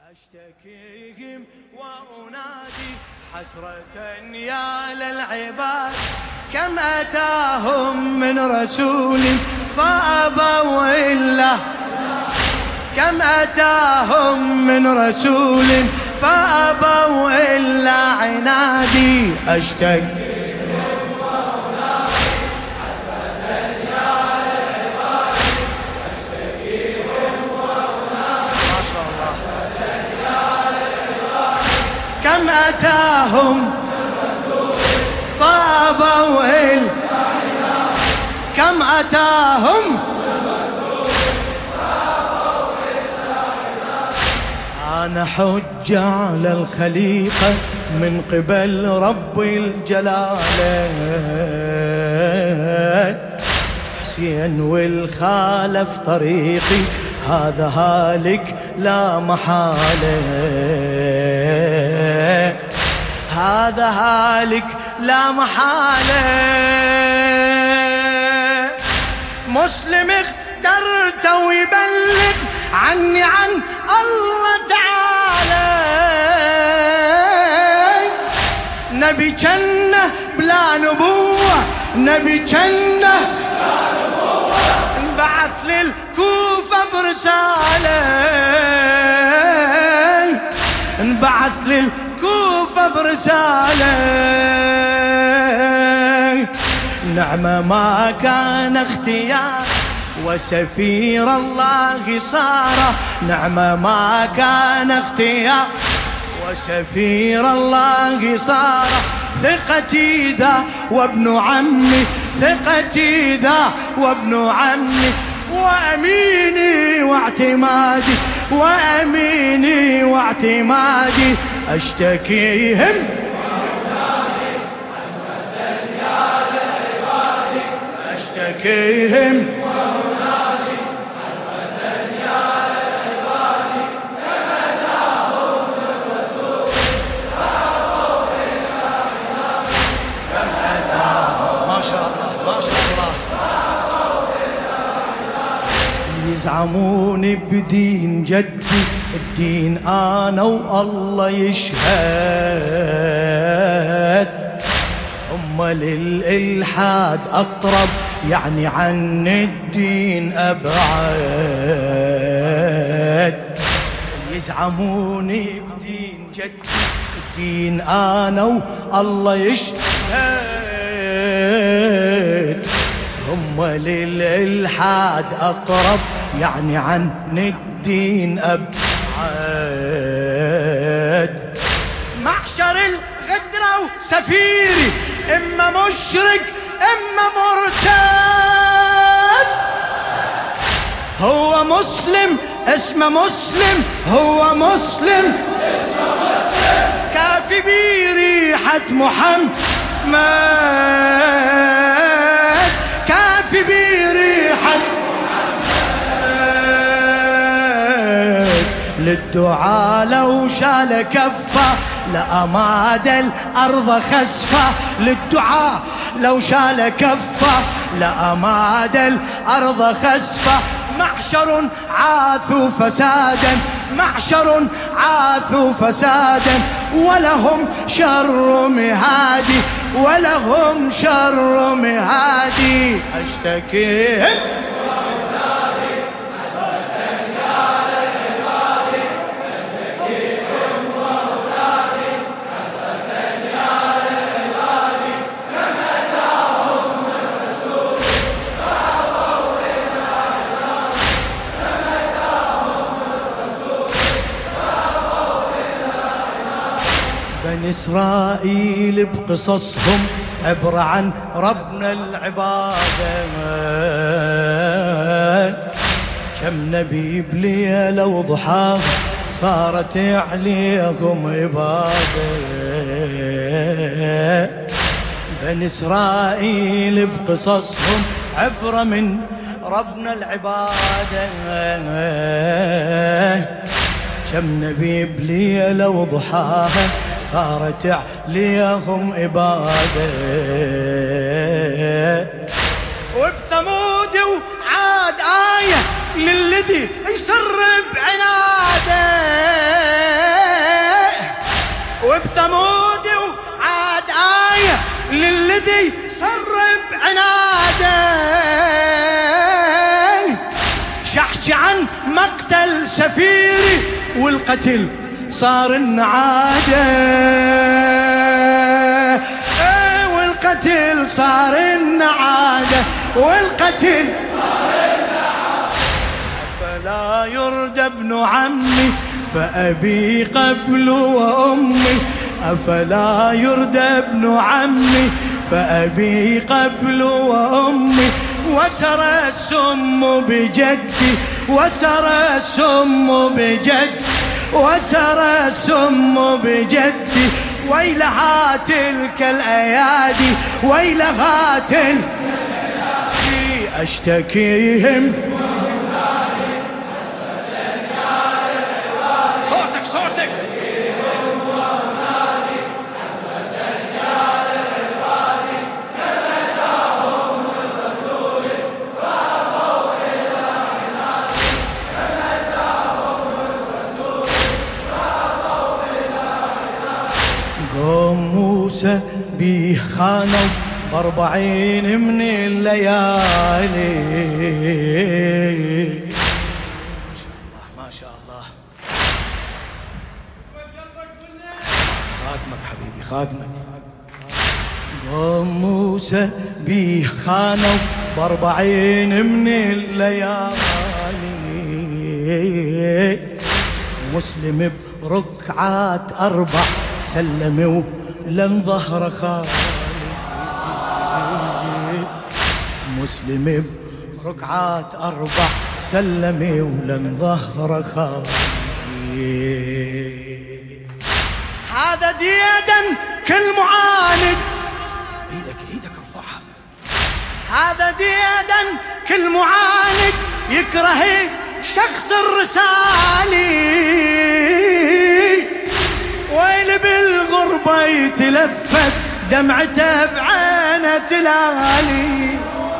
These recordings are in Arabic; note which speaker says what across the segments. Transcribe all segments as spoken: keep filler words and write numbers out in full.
Speaker 1: أشتكيهم وأنادي حسرة يا للعباد، كم أتاهم من رسول فأبوا إلا، كم أتاهم من رسول فأبوا إلا عنادي. أشتكي كم أتاهم فأبوا إلا، كم أتاهم أنا حج على الخليقة من قبل رب الجلالة، حسين والخالف طريقي هذا هالك لا محالة، هذا هالك لا محالة. مسلم اخترت ويبلغ عني عن الله تعالى، نبي جنة بلا نبوة، نبي جنة بلا نبوة، انبعث للكوفة برسالة، انبعث للكوفة برسالة. نعمة ما كان اختيار وسفير الله صار، نعمة ما كان اختيار وسفير الله صار. ثقتي ذا وابن عمي، ثقتي ذا وابن عمي، وأميني واعتمادي، وأميني واعتمادي. أشتكيهم أشتكيهم يزعمون بدين جدي، الدين أنا والله يشهد، هم للإلحاد أقرب يعني عن الدين أبعد. يزعمون بدين جدي، الدين أنا والله يشهد، هم للإلحاد أقرب يعني عن الدين أبعد. معشر الغدرة وسفيري، إما مشرك إما مرتد، هو مسلم اسمه مسلم، هو مسلم اسمه مسلم، كافي بريحة محمد، كافي بريحة للدعاء لو شال كفه لأماد الأرض خسفة، للدعاء لو شال كفه لأماد الأرض خسفة. معشر عاثوا فسادا، معشر عاثوا فسادا، ولهم شر مهادي، ولهم شر مهادي. أشتكيهم بني إسرائيل بقصصهم عبرة عن ربنا العبادة، كم نبي بليلة وضحاها صارت عليهم عبادة. بني إسرائيل بقصصهم عبرة من ربنا العبادة، كم نبي بليلة وضحاها صارت عليهم إبادة. وبثمود وعاد آية للذي يسر بعناده، وبثمود وعاد آية للذي سرب عناده. شحش عن مقتل سفيري والقتل صار النعادة، والقتل صار النعادة، والقتل صار النعادة. أفلا يرد ابن عمي فأبي قبل وأمي، أفلا يرد ابن عمي فأبي قبل وأمي. وسرى السم بجدي، وسرى السم بجدي، وسرى السم بجدي. ويلها تلك الأيادي، ويلها تلك الأيادي. أشتكيهم صوتك صوتك قوم موسى بيه خانوا بأربعين من الليالي. ما شاء الله ما شاء الله. خادمك حبيبي خادمك. قوم موسى بيه خانوا بأربعين من الليالي. مسلم بركعات أربع سلموا لن ظهر خالد. مسلم بركعات أربع سلموا لن ظهر خالد. هذا ديدا كل معاند، ايدك ايدك ارفعها. هذا ديدا كل معاند يكره شخص الرسالي. ويل بالغربة يتلفت دمعته بعينه تلالي.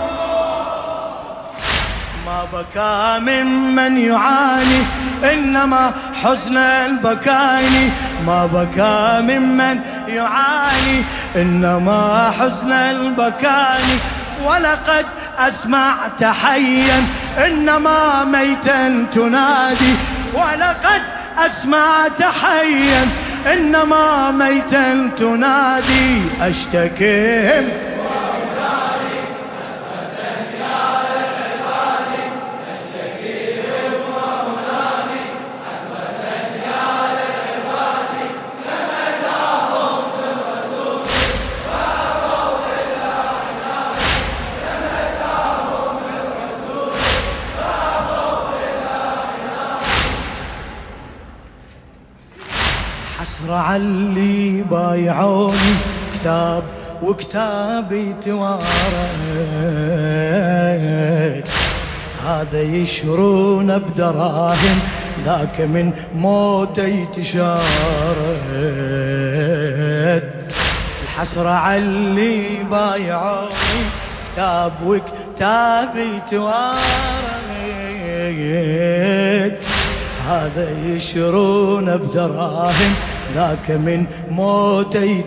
Speaker 1: ما بكى ممن يعاني إنما حزن البكاني. ما بكى ممن يعاني إنما حزن البكاني. ولقد أسمعت حيا إنما ميتا تنادي. ولقد أسمعت حيا إنما ميتا تنادي. أشتكيهم وأنادي حسرة يا للعباد. أشتكيهم وأنادي حسرة يا للعباد. لمداهم بالرسول فأبوا إلا عناد. لمداهم بالرسول فأبوا إلا عناد. حسرة عاللي بايعوني كتاب وكتابي توارد. هذا يشرون بدراهم ذاك من موتي تشارد. الحسرة عاللي بايعوني كتاب وكتابي توارد. هذا يشرون بدراهم ذاك من موتي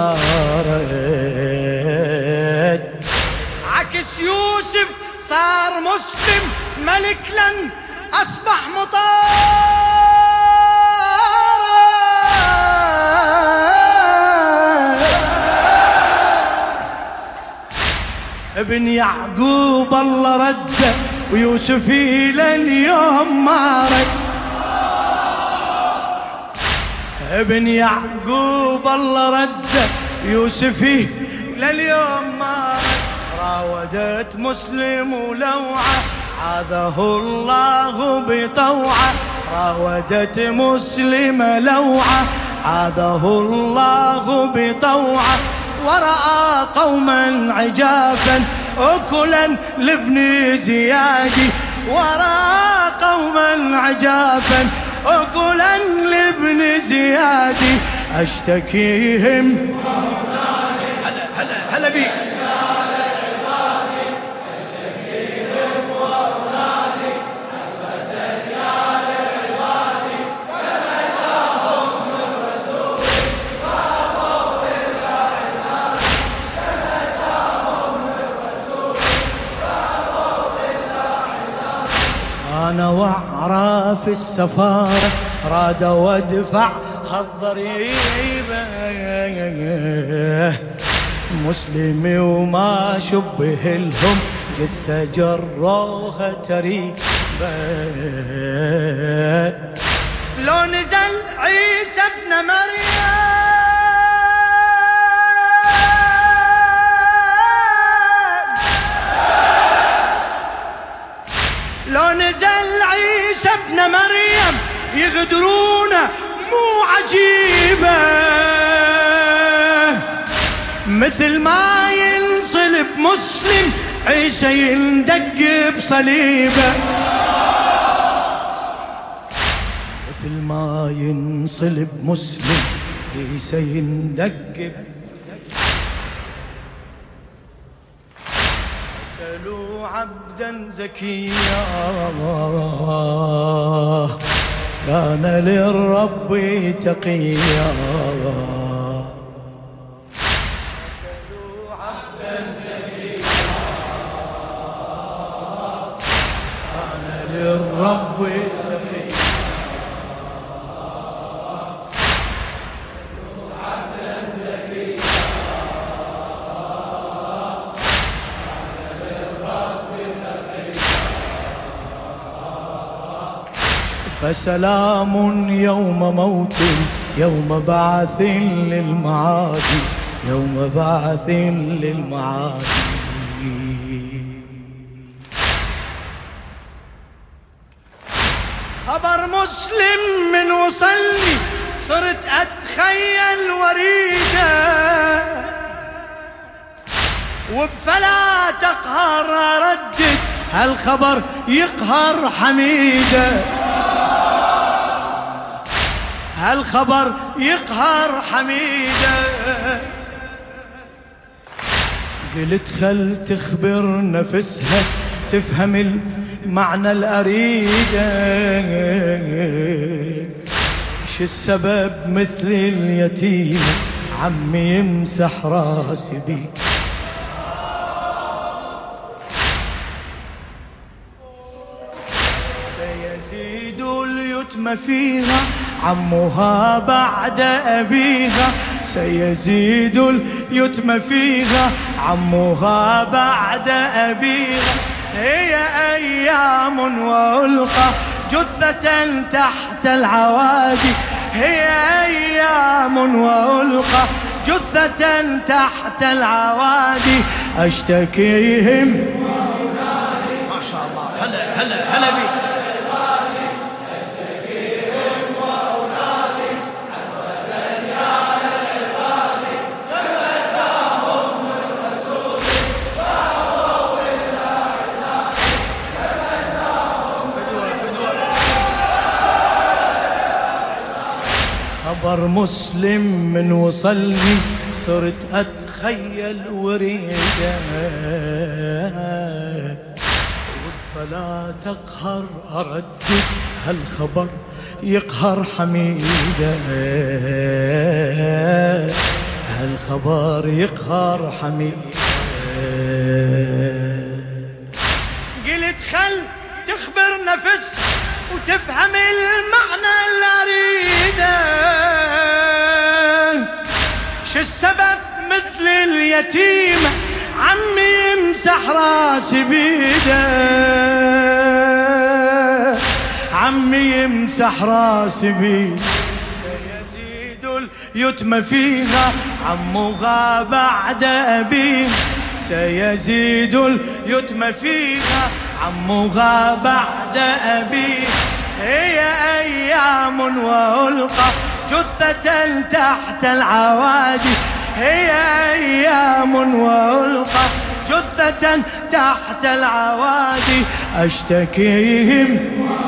Speaker 1: تشارد. عكس يوسف صار مسلم ملك لن أصبح مطار. ابن يعقوب الله رده ويوسف إلى اليوم ما رد. ابن يعقوب الله رده يوسف لليوم ما رد. راودت مسلم ولوعه عاذه الله بطوعه. راودت مسلم لوعه عاذه الله بطوعه. ورأى قوما عجافا أكلا لابن زياد. ورأى قوما عجافا أكلا لابن زياد. أشتكيهم هلا هلا هلا بيك. في السفارة راد وادفع هالضريبة، مسلمي وما شبه لهم جثة جروها تريبة. لو نزل عيسى ابن مريم لو نزل عيسى ابن مريم يغدرونه مو عجيبة، مثل ما ينصلب مسلم عيسى يندق بصليبه، مثل ما ينصلب مسلم عيسى يندق. قتلوا عبدا زكيا كان للرب تقيا، قتلوا عبدا زكيا كان للرب تقيا، قتلوا عبدا زكيا فسلام يوم موت يوم بعث للمعاد، يوم بعث للمعاد. خبر مسلم من وصلني صرت أتخيل وريده، وبفلا تقهر أردد هالخبر يقهر حميده، هالخبر يقهر حميده. قلت خل تخبر نفسها تفهم المعنى الأريده، ش السبب مثل اليتيم عمي يمسح راسي بي، سيزيد اليتم فيها عمها بعد أبيها، سيزيد اليتم فيها عمها بعد أبيها. هي أيام وألقى جثة تحت العوادي، هي أيام وألقى جثة تحت العوادي. أشتكيهم
Speaker 2: ما شاء الله. هلا هلا هلا بي.
Speaker 1: خبر مسلم من وصلني صرت أتخيل وريده، فلا تقهر أردد هالخبر يقهر حميده، هالخبر يقهر حميده. قلت خل تخبر نفس وتفهم المعنى اللي أريده، ش السبب مثل اليتيم عمي يمسح راسي بيده، عمي يمسح راسي بيده. سيزيد اليتم فيها عمها بعد أبيه، سيزيد اليتم فيها عمها بعد أبيه. هي أيام وألقى جثة تحت العوادي، هي أيام وألقى جثة تحت العوادي. أشتكيهم